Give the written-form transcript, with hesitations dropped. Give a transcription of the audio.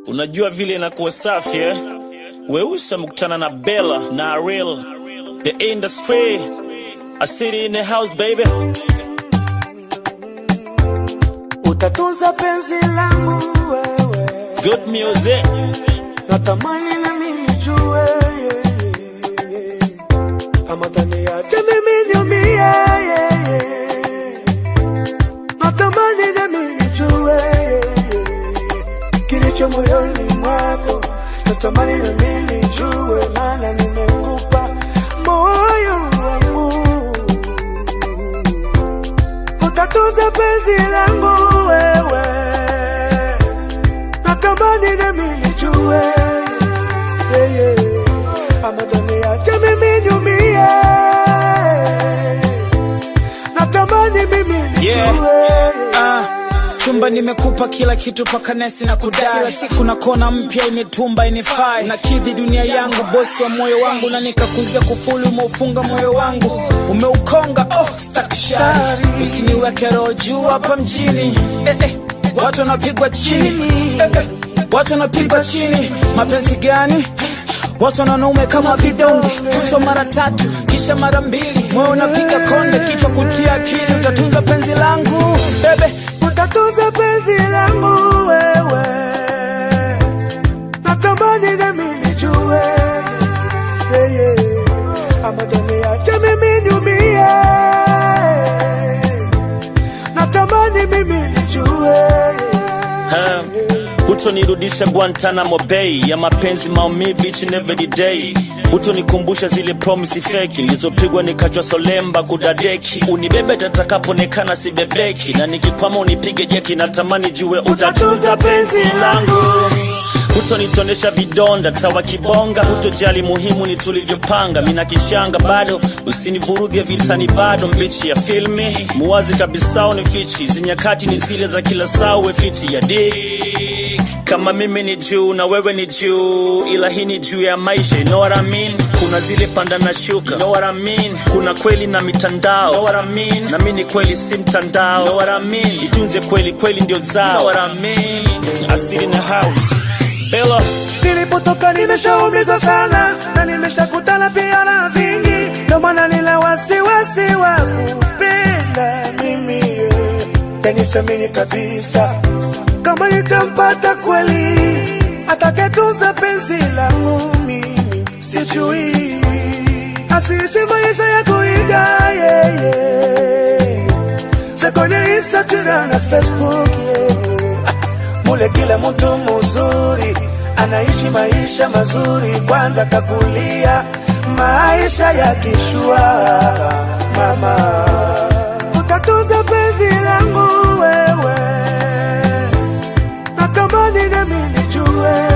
Unajua vile inakuwa safi eh? Weusa mkutana na Bella na Ariel, the industry, a city in the house baby. Utatunza penzi langu wewe, good music. natamani na mimi jue kama taniacha mimi niumie, natamani na mimi jue kilicho moyoni mwako, natamani na mimi jue maana nimekupa moyo wangu. Utatunza penzi langu wewe, natamani na mimi jue ama taniacha mimi niumie, natamani mimi nijue. Chumba nimekupa kila kitu paka nesi na kudai, siku na kona mpya imetumba inifai, na kidhi dunia yangu, bosi wa moyo wangu, na nikakuzia kufuli, umeufunga moyo wangu, umeukonga, stakishari, usiniweke roho juu hapa mjini, watu wanapigwa chini, watu wanapigwa chini, mapenzi gani? Watu wanaume kama vidonge, tuzo mara tatu, kisha mara mbili, moyo unapiga konde, kichwa kutia akili, utatunza penzi langu, bebe. Utatunza penzi langu wewe, natamani na mimi nijue, ama taniacha mimi niumie, natamani mimi nijue. Utonirudisha Guantanamo Bay ya mapenzi maumivu each and every day. Utonikumbusha zile promise fake nilizopigwa nikachwa solemba kudadeki. Unibebe tatakaponekana sibebeki, na nikikwama unipige jeki, natamani jue utatunza penzi langu. Utonitonesha vidonda tawa kibonga, utojali muhimu ni tulivyopanga, mina kichanga bado, usinivuruge vitani bado, mbichi ya filmi muwazi kabisa unifichi, zinyakati ni zile za kila saa uwe fiti ya dick. Kama mimi ni juu na wewe ni juu, ila hii ni juu ya maisha, you know what I mean? Kuna zile panda na shuka, you know what I mean? Kuna kweli na mitandao, you know what I mean? Na mimi kweli si mtandao, you know what I mean? Itunze kweli, kweli ndio zao, you know what I mean? I sit in the house Bella. Nilipotoka nimeshaumizwa sana, na nimeshakutana pia na vingi, ndio maana nina wasiwasi wa kupenda mimi, tenisamini kabisa kama nitampata kweli atakayetunza penzi langu mimi, sijui asiishi maisha ya kuiga sekone Instagram na Facebook mule kila mtu mzuri anaishi maisha mazuri, kwanza kakulia maisha ya kishua mama. Utatunza penzi langu wewe, natamani na mimi nijue.